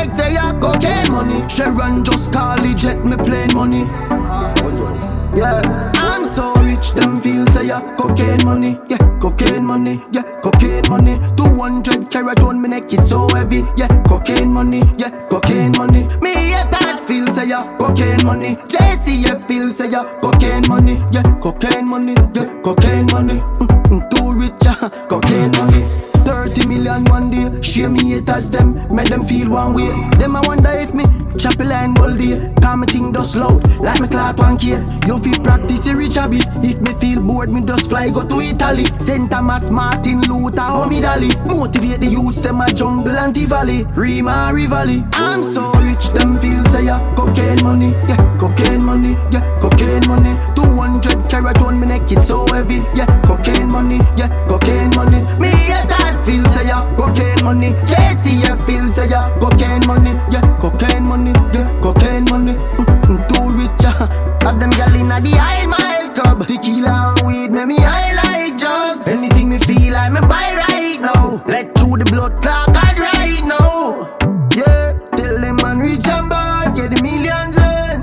like say ya cocaine money. Sharon just call it jet me plain money. Yeah, I'm so rich, them feel say ya cocaine money. Yeah, cocaine money, yeah, cocaine money. 200 carat on me neck, it's so heavy. Yeah, cocaine money, yeah, cocaine money. Me haters feel say ya cocaine money. JCF feel say ya cocaine money. Yeah, cocaine money, yeah, cocaine money. Too rich, cocaine money. 30 million one day, share me haters them, make them feel one way. Them I wonder if me chop a line all day. Cause me think just loud, like me clock 1K. You feel practice a rich a bit. If me feel bored, me just fly go to Italy. St. Thomas, Martin Luther, Homie Dali. Motivate the youths, them a jungle and Tivoli. Rima, Rivali. I'm so rich, them feel say ya cocaine money. Yeah, cocaine money, yeah, cocaine money. 200 carat on me neck, it's so heavy. Yeah, cocaine money, yeah, cocaine money. Me haters feel say ya cocaine money. JCF feel say ya cocaine money. Yeah, cocaine money, yeah, cocaine money. Too rich, have them gal inna the high mile club. Tequila and weed, make me high like drugs. Anything me feel like me buy right now. Let through the blood clot God right now. Yeah, tell them man reach and bad, get the millions in.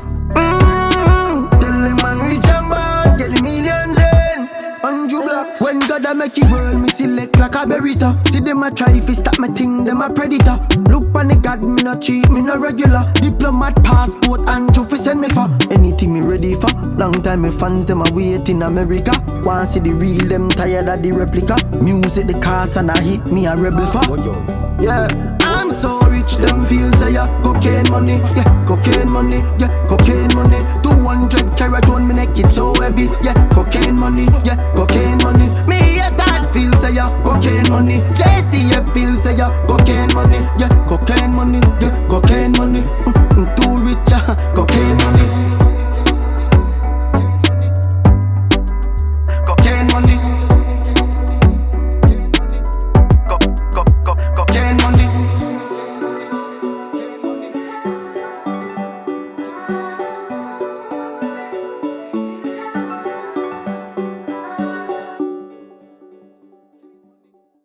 Tell them man reach and bad, get the millions in. 100 blocks. When God a make the world, me select like a berita. See them a try if stop me thing, them a predator. Look on the God, me no cheat, me no regular. Diplomat, passport, and you fi send me for anything me ready for. Long time me fans them a wait in America. Want see the real, them tired of the replica. Music the cars and I hit me a rebel for. Yeah, I'm so rich, them feel say ya cocaine money. Yeah, cocaine money, yeah, cocaine money. 200 carat on me neck, it's so heavy. Yeah, cocaine money, yeah, cocaine money. Me haters feel say ya cocaine money. JCF feel say ya cocaine money. Yeah, cocaine money, yeah, cocaine money. Too rich, cocaine money.